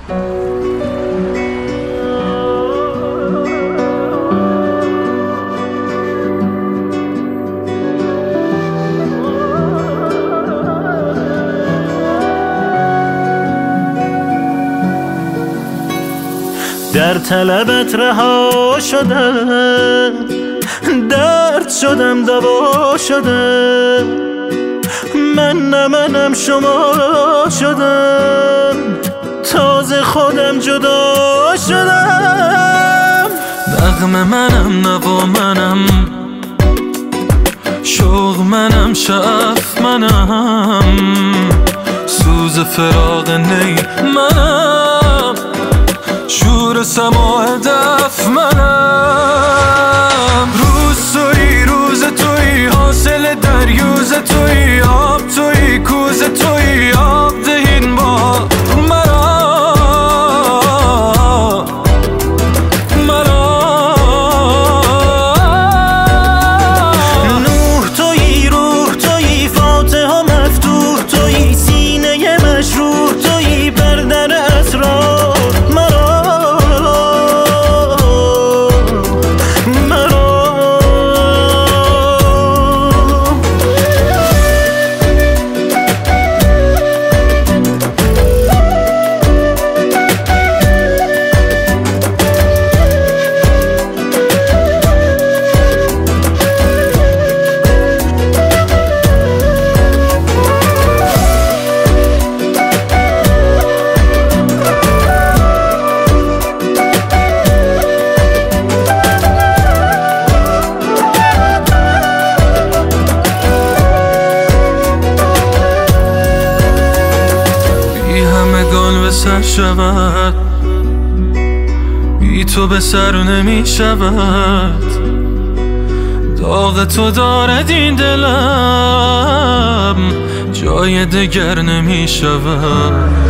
در طلبت رها شدم، درد شدم دوا شدم، من نه منم شما شدم، تازه خودم جدا شدم. نغمه منم نوا منم، شوق منم شعف منم، سوز فراق نی منم، شور سماع دف منم. روز توی روز توی حاصل دریوز توی آب توی کوز توی آب دهین با نوح توی روح توی فاتح و مفتوح توی سینه مشروح توی بردر اسرار به سر شود، بی تو به سر نمی شود، داغ تو دارد این دلم، جای دگر نمی شود.